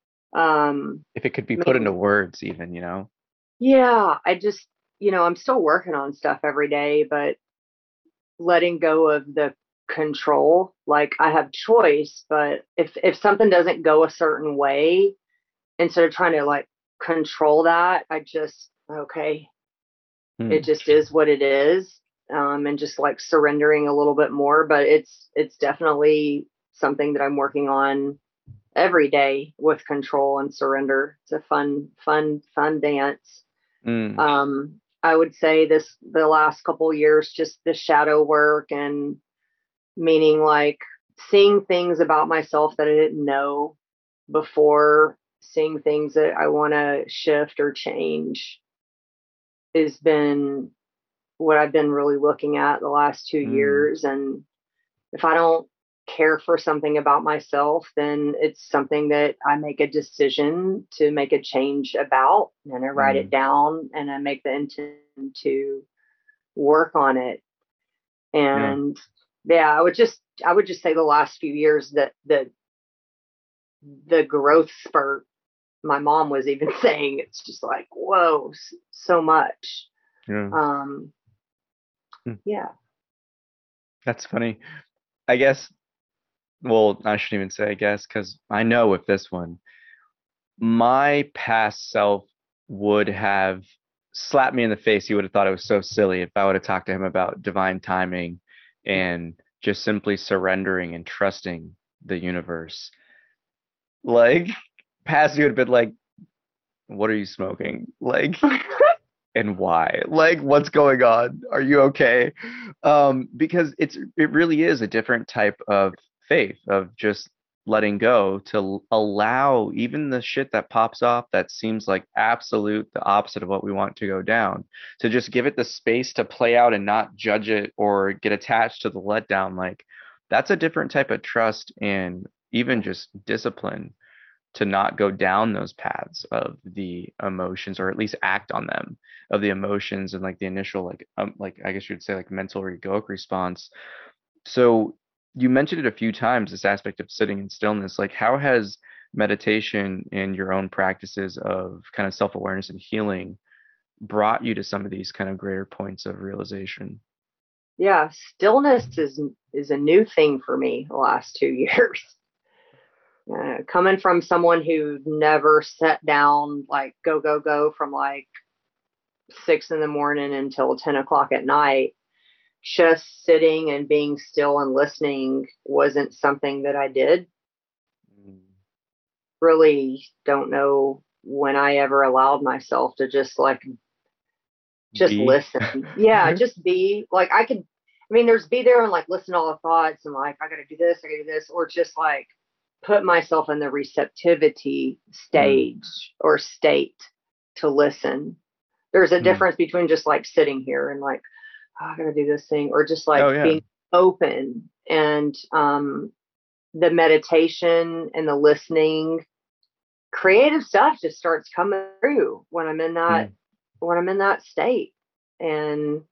Um if it could be put maybe, into words even, you know. Yeah, I just, you know, I'm still working on stuff every day, but letting go of the control. Like, I have choice, but if if something doesn't go a certain way, instead of trying to like control that, I just, okay, hmm. it just is what it is. Um, and just like surrendering a little bit more, but it's, it's definitely something that I'm working on every day with control and surrender. It's a fun, fun, fun dance. Mm. Um, I would say this, the last couple of years, just the shadow work, and meaning like seeing things about myself that I didn't know before, seeing things that I want to shift or change, has been what I've been really looking at the last two mm. years. And if I don't care for something about myself, then it's something that I make a decision to make a change about, and I write mm. it down, and I make the intent to work on it. And yeah. yeah, I would just, I would just say the last few years that the, the growth spurt, my mom was even saying, it's just like, whoa, so much. Yeah. Um, hmm. yeah. That's funny. I guess, well, I shouldn't even say I guess, because I know with this one, my past self would have slapped me in the face. He would have thought it was so silly if I would have talked to him about divine timing and just simply surrendering and trusting the universe. Like, past you would have been like, what are you smoking? Like, and why? Like, what's going on? Are you okay? Um, because it's it really is a different type of faith, of just letting go, to allow even the shit that pops off that seems like absolute the opposite of what we want to go down, to just give it the space to play out and not judge it or get attached to the letdown. Like, that's a different type of trust and even just discipline, to not go down those paths of the emotions, or at least act on them, of the emotions and like the initial like um like I guess you'd say like mental or egoic response. So you mentioned it a few times, this aspect of sitting in stillness. Like, how has meditation and your own practices of kind of self-awareness and healing brought you to some of these kind of greater points of realization? Yeah, stillness is is a new thing for me the last two years. Uh, coming from someone who never sat down, like go, go, go from like six in the morning until ten o'clock at night, just sitting and being still and listening wasn't something that I did. Mm. Really don't know when I ever allowed myself to just like, just be. listen. Yeah, just be. Like, I could, I mean, there's be there and like listen to all the thoughts and like, I got to do this, I got to do this, or just like put myself in the receptivity stage mm. or state to listen. There's a mm. difference between just like sitting here and like, oh, I gotta do this thing, or just like Oh, yeah. being open. And um, the meditation and the listening, creative stuff just starts coming through when I'm in that Mm. when I'm in that state. And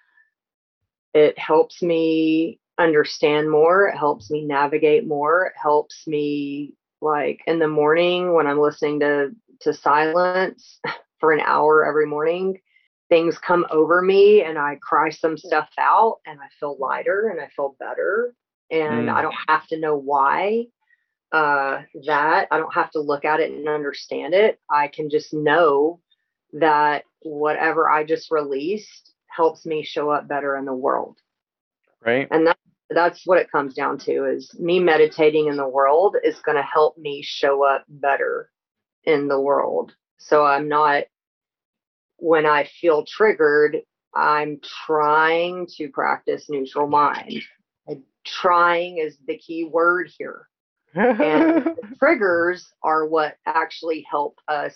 it helps me understand more. It helps me navigate more. It helps me, like in the morning when I'm listening to, to silence for an hour every morning, things come over me and I cry some stuff out and I feel lighter and I feel better. And Mm. I don't have to know why uh, that. I don't have to look at it and understand it. I can just know that whatever I just released helps me show up better in the world. Right. And that, that's what it comes down to, is me meditating in the world is going to help me show up better in the world. So I'm not, when I feel triggered, I'm trying to practice neutral mind. And trying is the key word here. And the triggers are what actually help us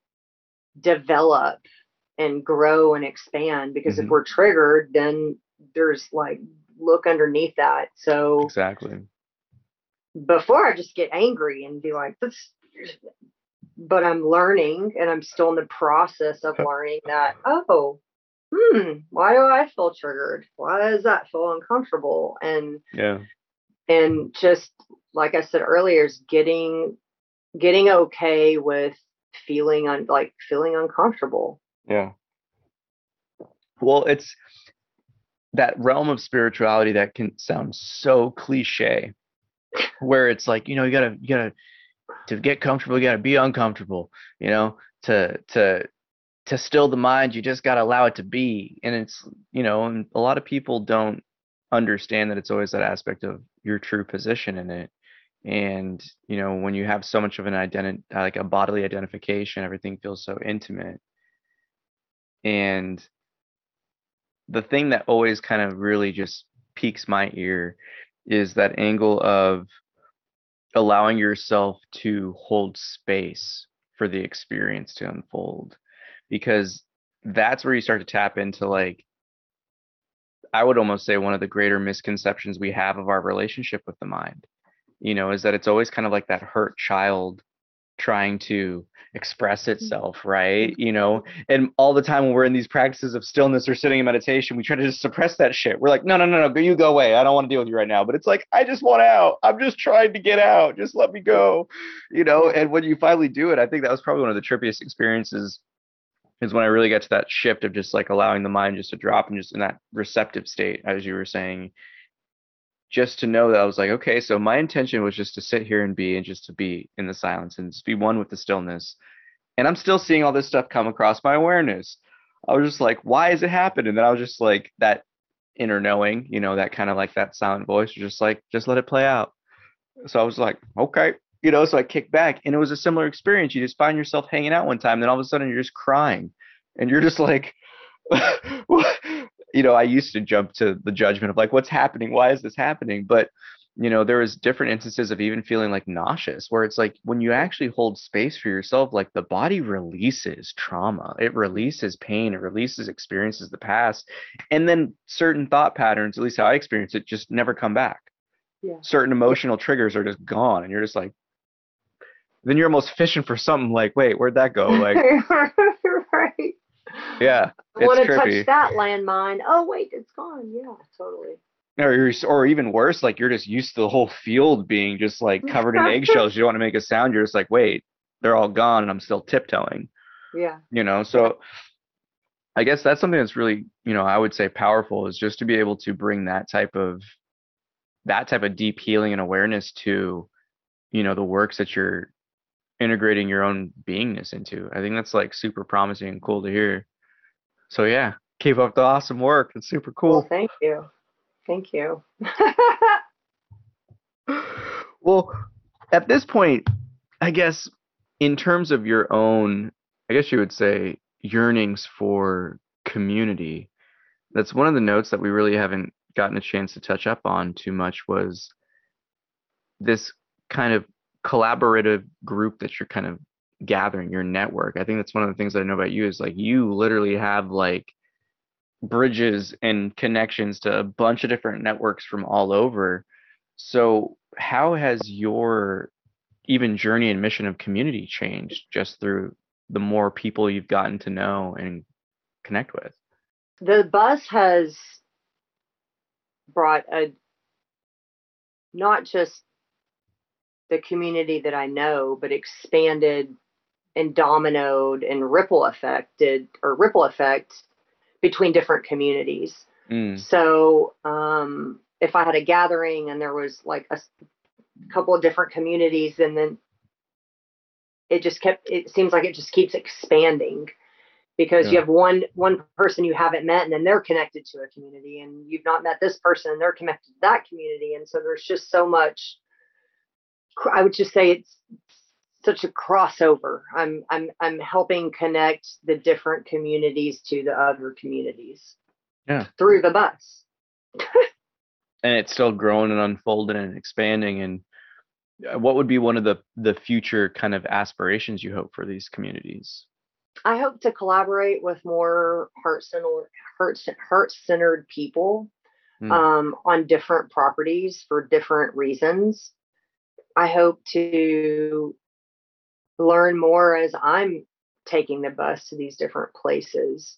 develop and grow and expand, because Mhm. if we're triggered, then there's like, look underneath that. So Exactly. before I just get angry and be like, this, but I'm learning, and I'm still in the process of learning that, oh, hmm, why do I feel triggered? Why does that feel uncomfortable? And Yeah. and just like I said earlier, is getting getting okay with feeling un, like feeling uncomfortable. Yeah. Well, it's that realm of spirituality that can sound so cliche, where it's like, you know, you gotta, you gotta, to get comfortable, you gotta be uncomfortable, you know, to, to, to still the mind, you just gotta allow it to be. And it's, you know, and a lot of people don't understand that it's always that aspect of your true position in it. And, you know, when you have so much of an identity, like a bodily identification, everything feels so intimate. And the thing that always kind of really just piques my ear is that angle of allowing yourself to hold space for the experience to unfold, because that's where you start to tap into, like, I would almost say one of the greater misconceptions we have of our relationship with the mind, you know, is that it's always kind of like that hurt child trying to express itself, right? You know, and all the time when we're in these practices of stillness or sitting in meditation, we try to just suppress that shit. We're like, no, no, no, no, you go away. I don't want to deal with you right now. But it's like, I just want out. I'm just trying to get out. Just let me go, you know? And when you finally do it, I think that was probably one of the trippiest experiences, is when I really got to that shift of just like allowing the mind just to drop and just in that receptive state, as you were saying, just to know that I was like, okay, so my intention was just to sit here and be, and just to be in the silence and just be one with the stillness. And I'm still seeing all this stuff come across my awareness. I was just like, why is it happening? And then I was just like, that inner knowing, you know, that kind of like that silent voice was just like, just let it play out. So I was like, okay, you know, so I kicked back, and it was a similar experience. You just find yourself hanging out one time, then all of a sudden you're just crying, and you're just like, you know, I used to jump to the judgment of like, what's happening? Why is this happening? But, you know, there was different instances of even feeling like nauseous, where it's like when you actually hold space for yourself, like the body releases trauma, it releases pain, it releases experiences of the past. And then certain thought patterns, at least how I experience it, just never come back. Yeah. Certain emotional triggers are just gone, and you're just like, then you're almost fishing for something like, wait, where'd that go? Like, right. yeah, I want it's to touch trippy. that landmine. Oh, wait, it's gone. Yeah, totally. Or, you're, or even worse, like you're just used to the whole field being just like covered in eggshells. You don't want to make a sound. You're just like, wait, they're all gone, and I'm still tiptoeing. Yeah. You know, so I guess that's something that's really, you know, I would say powerful, is just to be able to bring that type of that type of deep healing and awareness to, you know, the works that you're integrating your own beingness into. I think that's like super promising and cool to hear. So yeah, keep up the awesome work. It's super cool. Well, thank you. Thank you. Well, at this point, I guess in terms of your own, I guess you would say, yearnings for community, that's one of the notes that we really haven't gotten a chance to touch up on too much, was this kind of collaborative group that you're kind of gathering, your network. I think that's one of the things that I know about you, is like you literally have like bridges and connections to a bunch of different networks from all over. So how has your even journey and mission of community changed just through the more people you've gotten to know and connect with? The bus has brought a not just the community that I know, but expanded and dominoed and ripple affected or ripple effect between different communities. Mm. So um, if I had a gathering and there was like a couple of different communities, and then it just kept, it seems like it just keeps expanding because Yeah. you have one one person you haven't met, and then they're connected to a community, and you've not met this person and they're connected to that community. And so there's just so much, I would just say it's such a crossover. I'm I'm I'm helping connect the different communities to the other communities. Yeah. Through the bus. And it's still growing and unfolding and expanding. And what would be one of the the future kind of aspirations you hope for these communities? I hope to collaborate with more heart-centered heart, heart-centered people Mm. um, on different properties for different reasons. I hope to learn more as I'm taking the bus to these different places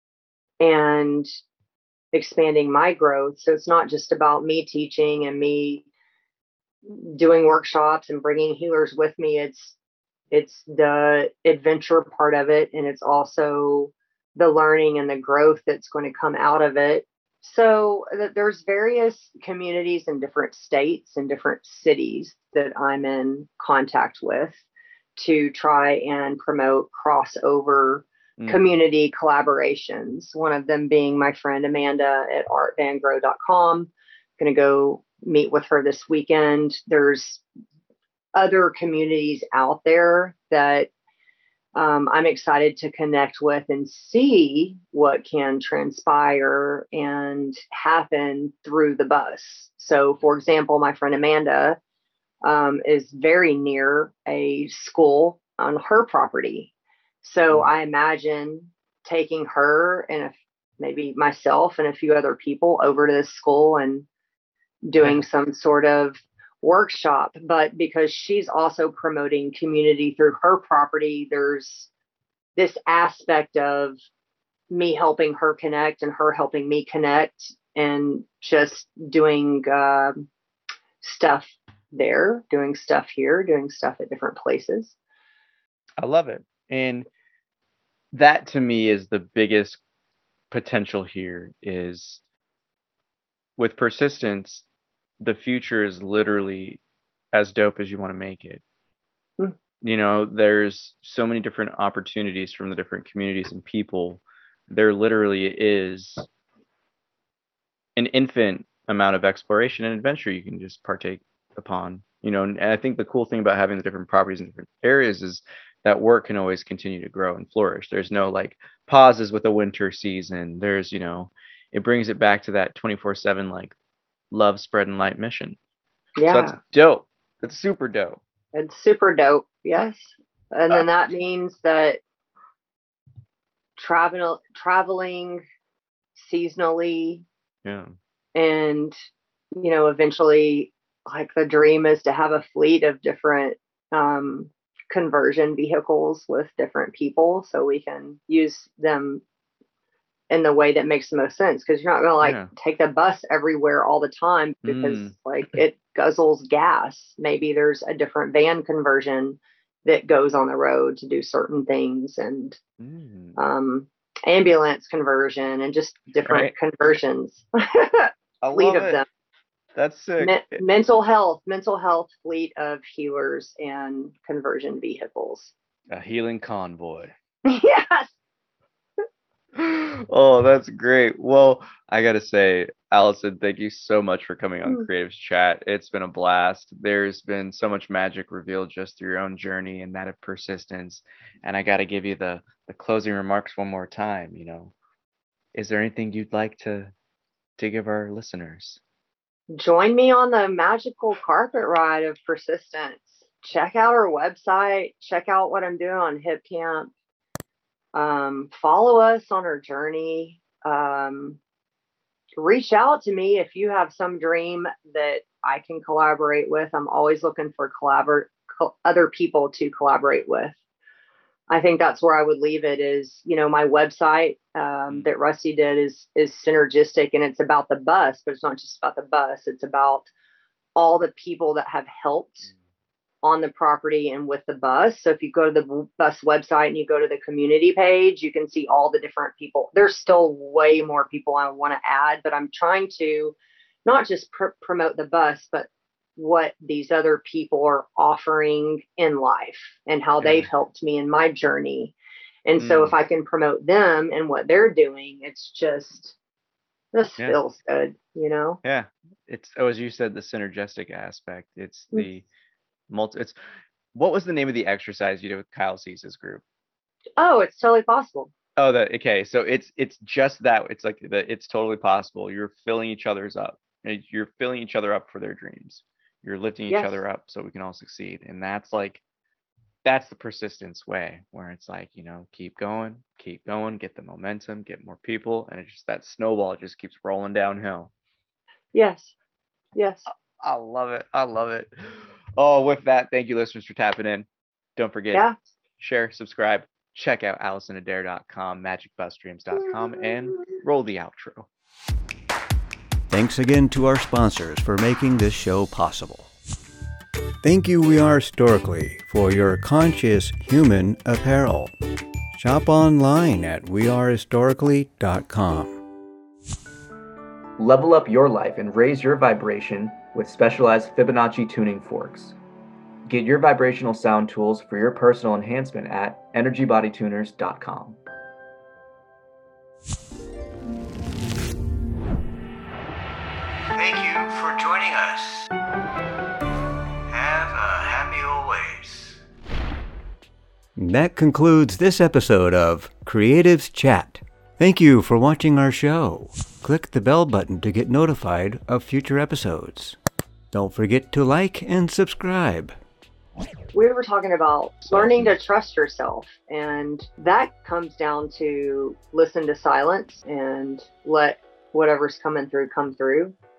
and expanding my growth. So it's not just about me teaching and me doing workshops and bringing healers with me. It's it's the adventure part of it, and it's also the learning and the growth that's going to come out of it. So th- there's various communities in different states and different cities that I'm in contact with to try and promote crossover Mm. community collaborations. One of them being my friend Amanda at art van grow dot com. Going to go meet with her this weekend. There's other communities out there that um, I'm excited to connect with and see what can transpire and happen through the bus. So, for example, my friend Amanda um, is very near a school on her property. So I imagine taking her and a, maybe myself and a few other people over to this school and doing some sort of workshop. But because she's also promoting community through her property, there's this aspect of me helping her connect and her helping me connect and just doing uh, stuff there, doing stuff here, doing stuff at different places. I love it. And that to me is the biggest potential here is with persistence, the future is literally as dope as you want to make it. Mm. You know, there's so many different opportunities from the different communities and people. There literally is an infinite amount of exploration and adventure you can just partake upon. You know, and I think the cool thing about having the different properties in different areas is that work can always continue to grow and flourish. There's no like pauses with the winter season. There's, you know, it brings it back to that twenty-four seven like love, spread, and light mission. Yeah. So that's dope. That's super dope. It's super dope. Yes. And then that means that travel traveling seasonally. Yeah. And, you know, eventually like the dream is to have a fleet of different um, conversion vehicles with different people so we can use them in the way that makes the most sense, because you're not going to like Yeah. take the bus everywhere all the time because Mm. like it guzzles gas. Maybe there's a different van conversion that goes on the road to do certain things, and Mm. um, ambulance conversion and just different Right. conversions. I Fleet love of it. them. That's sick. Me- It- mental health, mental health fleet of healers and conversion vehicles. a healing convoy. Yes. Oh, that's great. Well, I gotta say, Allison, thank you so much for coming on Mm. Creatives Chat. It's been a blast. There's been so much magic revealed just through your own journey and that of persistence. And I gotta give you the the closing remarks one more time. You know, is there anything you'd like to to give our listeners? Join me on the magical carpet ride of persistence. Check out our website. Check out what I'm doing on HipCamp. Um, follow us on our journey. um, reach out to me if you have some dream that I can collaborate with. I'm always looking for collabor- co- other people to collaborate with. I think that's where I would leave it is, you know, my website um, that Rusty did is, is synergistic, and it's about the bus, but it's not just about the bus. It's about all the people that have helped on the property and with the bus. So if you go to the bus website and you go to the community page, you can see all the different people. There's still way more people I want to add, but I'm trying to not just pr- promote the bus, but what these other people are offering in life and how they've helped me in my journey. And mm. so if I can promote them and what they're doing, it's just, this yeah. feels good, you know? Yeah. It's, oh, as you said, the synergistic aspect. It's the multi, it's, what was the name of the exercise you did with Kyle Cease's group? Oh, it's totally possible. Oh, that, okay. So it's, it's just that it's like the, it's totally possible. You're filling each other's up. You're filling each other up for their dreams. You're lifting yes. each other up so we can all succeed. And that's like, that's the persistence way, where it's like, you know, keep going, keep going, get the momentum, get more people. And it's just that snowball just keeps rolling downhill. Yes. Yes. I love it. I love it. Oh, with that, thank you, listeners, for tapping in. Don't forget, yeah. share, subscribe, check out allison adair dot com, magic bus dreams dot com, and roll the outro. Thanks again to our sponsors for making this show possible. Thank you, We Are Storically, for your conscious human apparel. Shop online at we are historically dot com. Level up your life and raise your vibration with specialized Fibonacci tuning forks. Get your vibrational sound tools for your personal enhancement at energy body tuners dot com. Thank you for joining us. Have a happy always. That concludes this episode of Creatives Chat. Thank you for watching our show. Click the bell button to get notified of future episodes. Don't forget to like and subscribe. We were talking about learning to trust yourself, and that comes down to listen to silence and let whatever's coming through come through.